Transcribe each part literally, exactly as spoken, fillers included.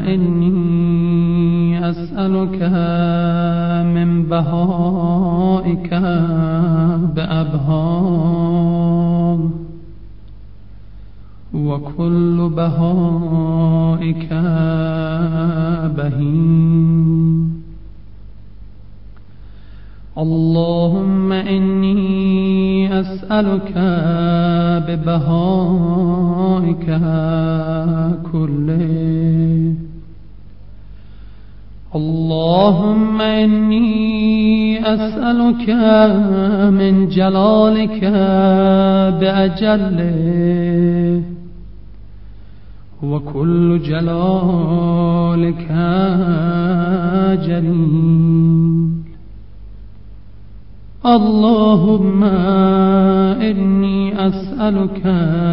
إني أسألك من بهائك بأبهار وكل بهائك بهيم. اللهم إني أسألك ببهائك كله. اللهم إني أسألك من جلالك بأجله وكل جلالك جليل. اللهم إني أسألك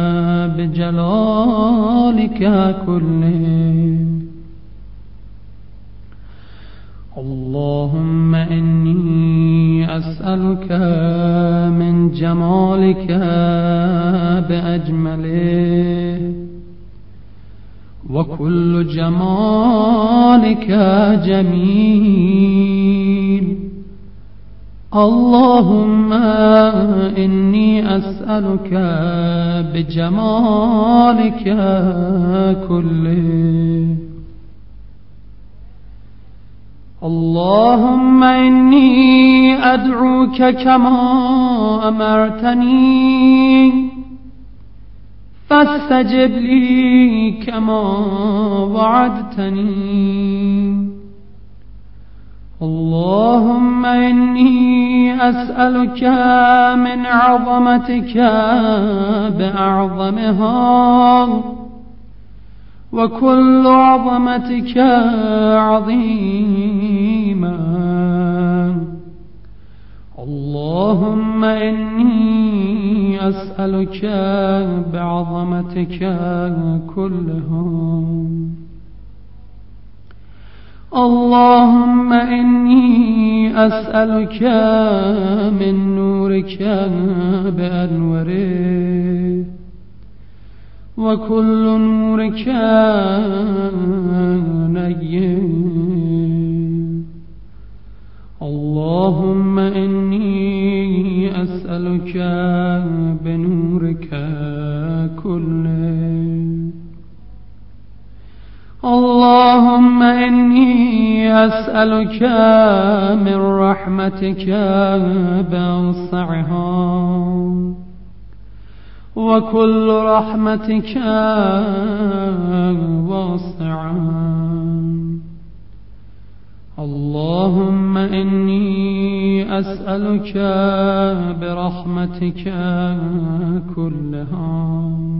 بجلالك كله. اللهم إني أسألك من جمالك بأجمله وكل جمالك جميل. اللهم إني أسألك بجمالك كله. اللهم إني أدعوك كما أمرتني فاستجب لي كما وعدتني. اللهم إني أسألك من عظمتك بأعظمها وكل عظمتك عظيما. اللهم إني أسألك بعظمتك كلها. اللهم إني أسألك من نورك بأنوره وكل نورك نير. اللهم إني أسألك بنورك كله. اللهم إني أسألك من رحمتك بأوسعها وكل رحمتك واسعة. اللهم إني أسألك برحمتك كلها.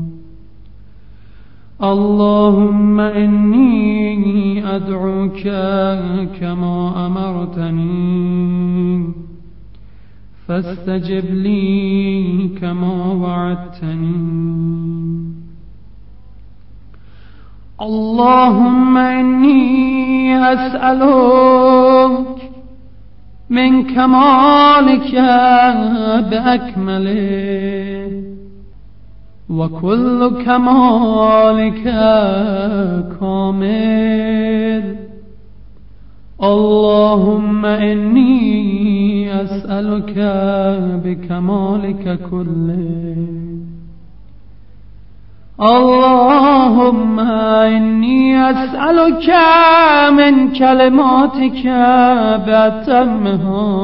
اللهم إني أدعوك كما أمرتني فاستجب لي كما وعدتني. اللهم إني أسألك من كمالك بأكمله وكل كمالك كامل. اللهم إني أسألك بكمالك كله. اللهم إني أسألك من كلماتك بأتمها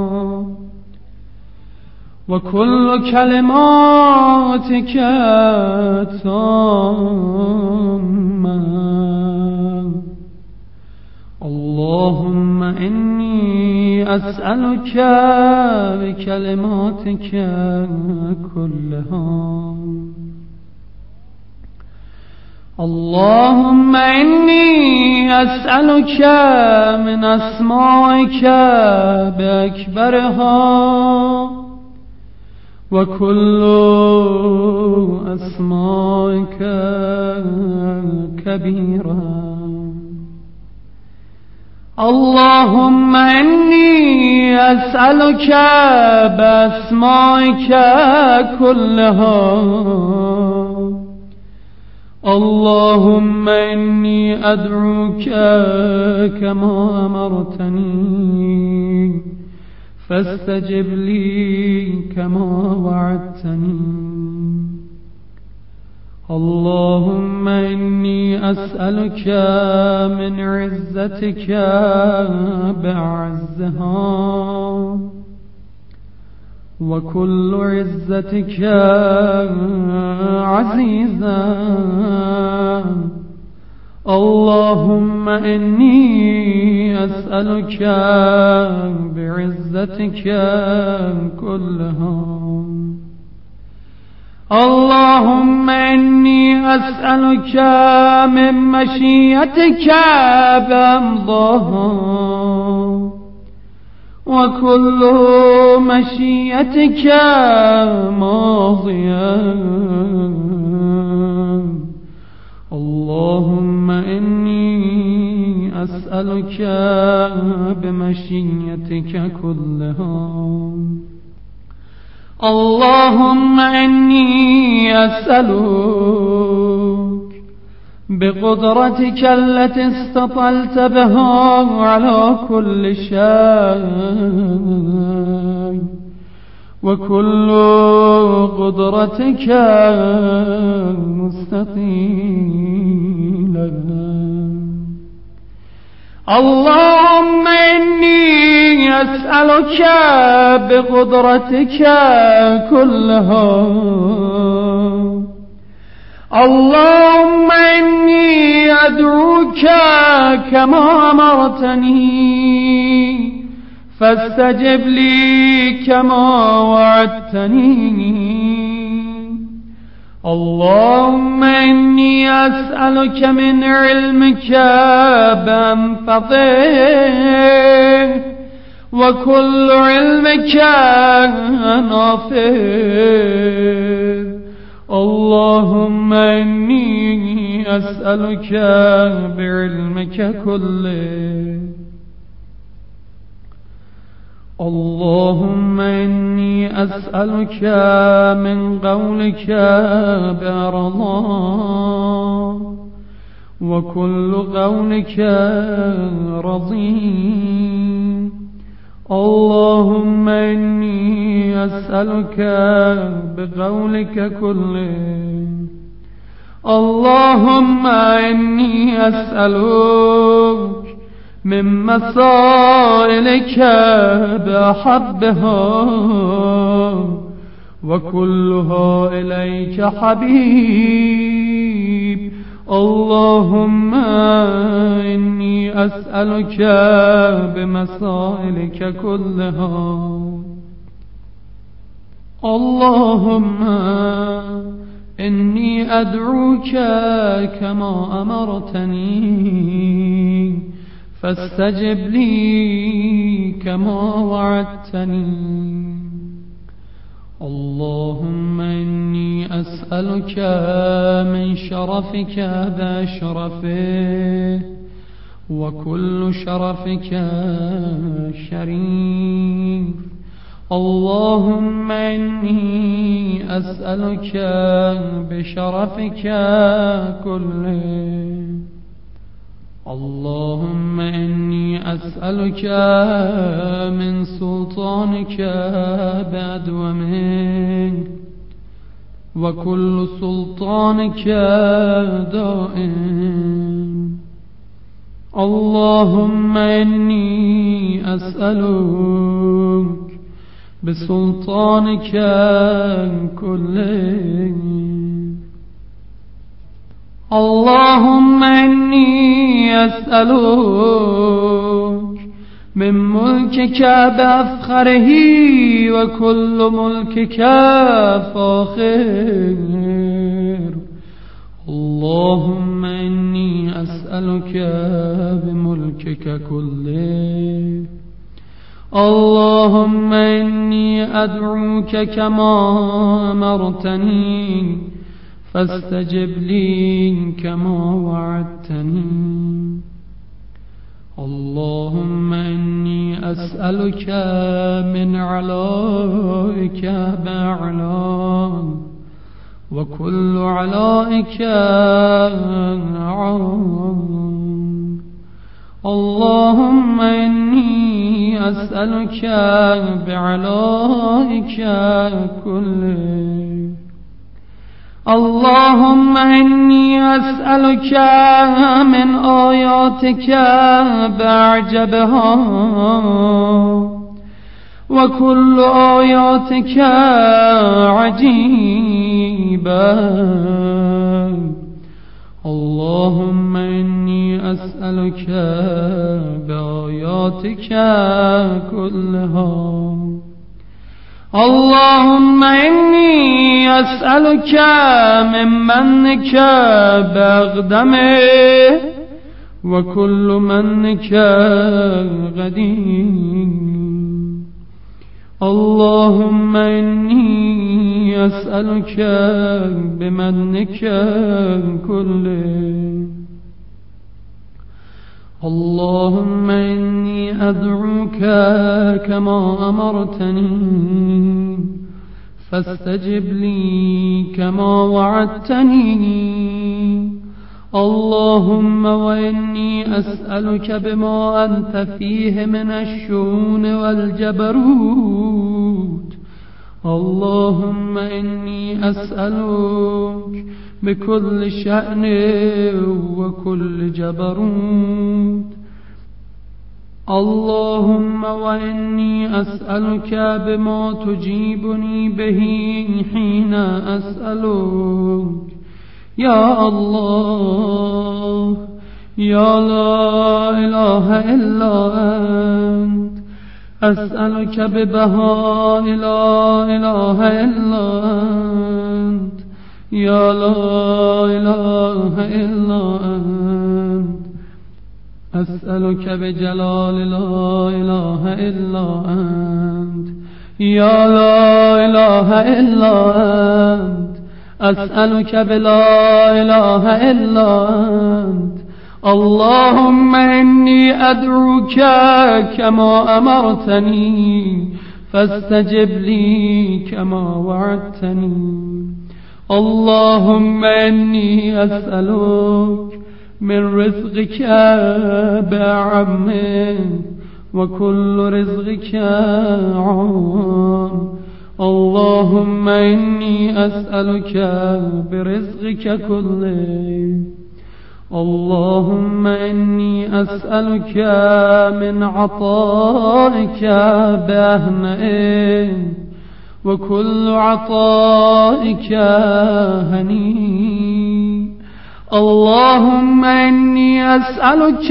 وكل كلماتك تامة. اللهم إني أسألك بكلماتك كلها. اللهم إني أسألك من أسمائك بأكبرها وكل أسمائك كبيرة. اللهم إني أسألك بأسمائك كلها. اللهم إني أدعوك كما أمرتني فاستجب لي كما وعدتني. اللهم إني أسألك من عزتك بعزها وكل عزتك عزيزا. اللهم إني أسألك بعزتك كلها. اللهم إني أسألك من مشيئتك بأمضاها وكل مشيئتك ماضية. اللهم إني أسألك بمشيئتك كلها. اللهم إني أسألك بقدرتك التي استطلت بها على كل شيء وكل قدرتك مستطيلة. اللهم إني أسألك بقدرتك كلها. اللهم إني أدعوك كما أمرتني فاستجب لي كما وعدتني. اللهم إني أسألك من علمك بأنفضه وكل علمك نافذ. اللهم إني أسألك بعلمك كله. اللهم إني أسألك من قولك برضا وكل قولك رضي. اللهم إني أسألك بقولك كله. اللهم إني أسألك من مسائلك بأحبها وكلها إليك حبيب. اللهم إني أسألك بمسائلك كلها. اللهم إني أدعوك كما أمرتني فاستجب لي كما وعدتني. اللهم إني أسألك من شرفك بأشرفه وكل شرفك شريف. اللهم إني أسألك بشرفك كله. اللهم إني أسألك من سلطانك بأدومه وكل سلطانك دائم. اللهم إني أسألك بسلطانك كله. اللهم إني أسألك من ملكك بأفخره وكل ملكك فاخر. اللهم إني أسألك بملكك كله. اللهم إني أدعوك كما أمرتني فاستجب لي كما وعدتني. اللهم إني أسألك من علائك بأعلى وكل علائك عام. اللهم إني أسألك بعلائك كله. اللهم إني أسألك من آياتك بأعجبها، وكل آياتك عجيبة. اللهم إني أسألك بآياتك كلها. اللهم إني أسألك من منك بأقدمه، وكل منك قديم. اللهم إني أسألك بمنك كله. اللهم إني أدعوك كما أمرتني، فاستجب لي كما وعدتني. اللهم وإني أسألك بما أنت فيه من الشؤون والجبروت. اللهم إني أسألك بكل شأن وكل جبروت. اللهم وإني أسألك بما تجيبني به حين أسألك. يا الله، يا لا إله إلا أنت، أسألك ببهاء لا إله إلا أنت، يا لا إله إلا أنت. أسألك بجلال لا إله إلا أنت، يا لا إله إلا أنت. أسألك بلا إله إلا أنت. اللهم إني أدعوك كما أمرتني، فاستجب لي كما وعدتني. اللهم إني أسألك من رزقك بعمه، وكل رزقك عام. اللهم إني أسألك برزقك كله. اللهم إني أسألك من عطائك بأهنئه، وكل عطائك هنيء. اللهم إني أسألك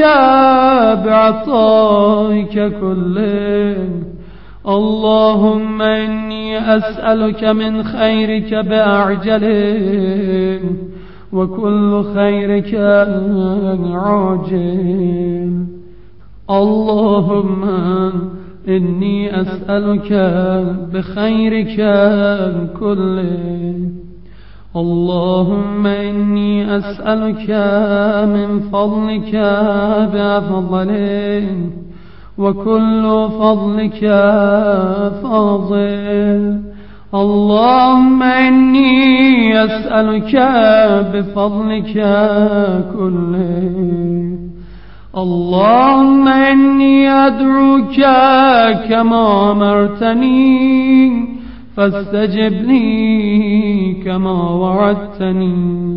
بعطائك كله. اللهم إني أسألك من خيرك بأعجله، وكل خيرك عاجل. اللهم إني أسألك بخيرك كله. اللهم إني أسألك من فضلك بأفضله، وكل فضلك فاضل. اللهم إني أسألك بفضلك كله. اللهم إني أدعوك كما أمرتني، فاستجب لي كما وعدتني.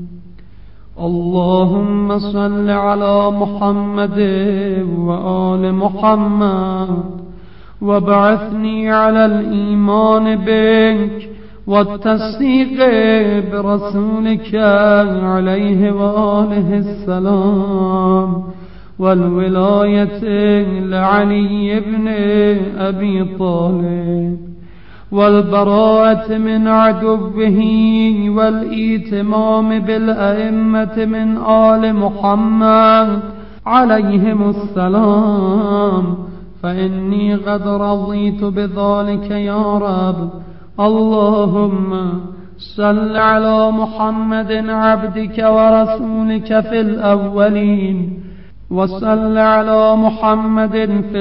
اللهم صل على محمد وآل محمد، وابعثني على الإيمان بك والتصديق برسولك عليه وآله السلام، والولاية لعلي بن أبي طالب، والبراءة من عدوه، والإتمام بالأئمة من آل محمد عليهم السلام، فإني قد رضيت بذلك يا رب. اللهم صل على محمد عبدك ورسولك في الأولين، وصل على محمد في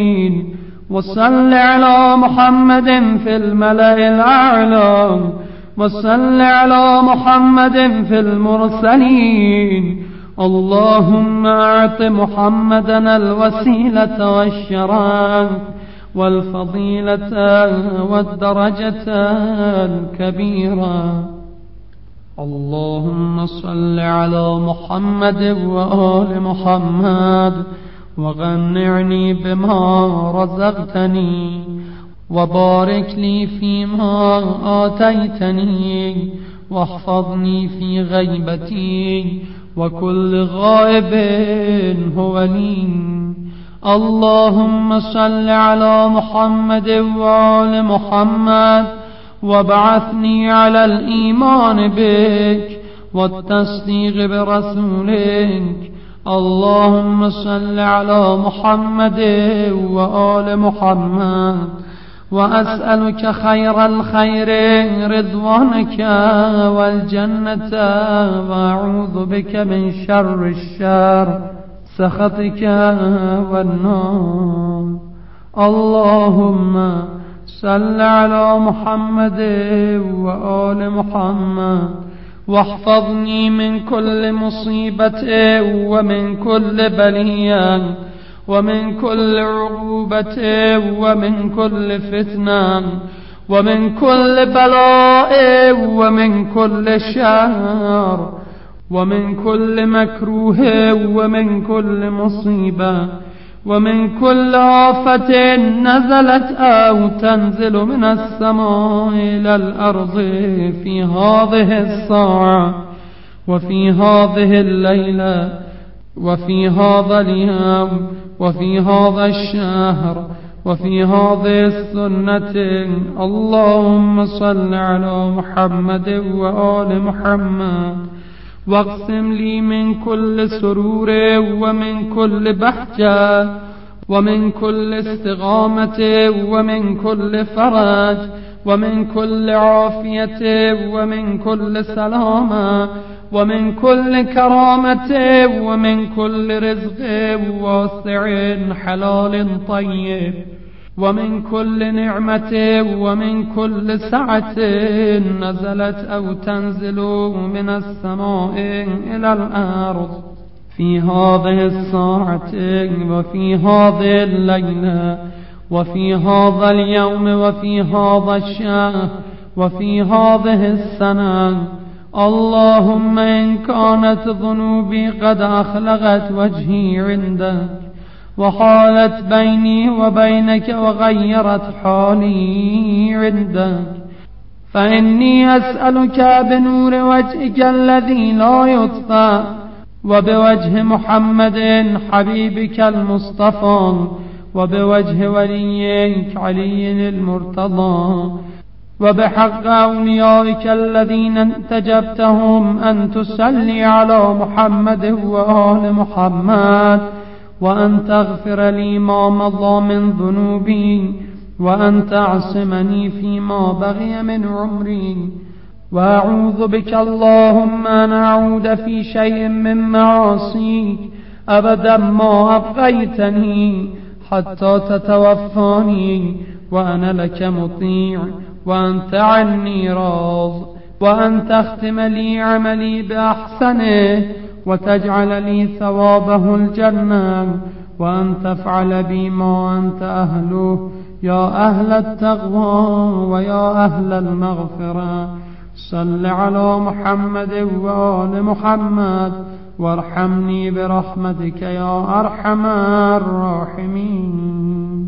الآخرين، وصل على محمد في الملأ الأعلى، وصل على محمد في المرسلين. اللهم أعط محمدا الوسيلة والشرف والفضيلة والدرجة الكبيرة. اللهم صل على محمد وآل محمد وغنعني بما رزقتني وبارك لي فيما آتيتني واحفظني في غيبتي وكل غائب هو لي. اللهم صل على محمد وآل محمد وابعثني على الإيمان بك والتصديق برسولك. اللهم صل على محمد وآل محمد وأسألك خير الخير رضوانك والجنة وأعوذ بك من شر الشر سخطك والنار. اللهم صل على محمد وآل محمد واحفظني من كل مصيبة ومن كل بلية ومن كل عقوبة ومن كل فتنة ومن كل بلاء ومن كل شر ومن كل مكروه ومن كل مصيبة ومن كل آفة نزلت أو تنزل من السماء إلى الأرض في هذه الساعة وفي هذه الليلة وفي هذا اليوم وفي هذا الشهر وفي هذه السنة. اللهم صل على محمد وآل محمد واقسم لي من كل سرور ومن كل بهجة ومن كل استقامة ومن كل فرج ومن كل عافية ومن كل سلامة ومن كل كرامة ومن كل رزق واسع حلال طيب ومن كل نعمة ومن كل سعة نزلت أو تنزل من السماء إلى الأرض في هذه الساعة وفي هذه الليلة وفي هذا اليوم وفي هذا الشهر وفي هذه السنة. اللهم إن كانت ذنوبي قد أخلقت وجهي عندك وحالت بيني وبينك وغيرت حالي عندك فإني أسألك بنور وجهك الذي لا يطفى وبوجه محمد حبيبك المصطفى وبوجه وليك علي المرتضى وبحق أوليائك الذين انتجبتهم أن تصلي على محمد وآل محمد وأن تغفر لي ما مضى من ذنوبي وأن تعصمني فيما بغي من عمري. وأعوذ بك اللهم أن أعود في شيء من معاصيك أبدا ما أبقيتني حتى تتوفاني وأنا لك مطيع وأنت عني راض وأن تختم لي عملي بأحسنه وتجعل لي ثوابه الجنة وأن تفعل بي ما أنت أهله يا أهل التقوى ويا أهل المغفرة. صل على محمد وآل محمد وارحمني برحمتك يا أرحم الراحمين.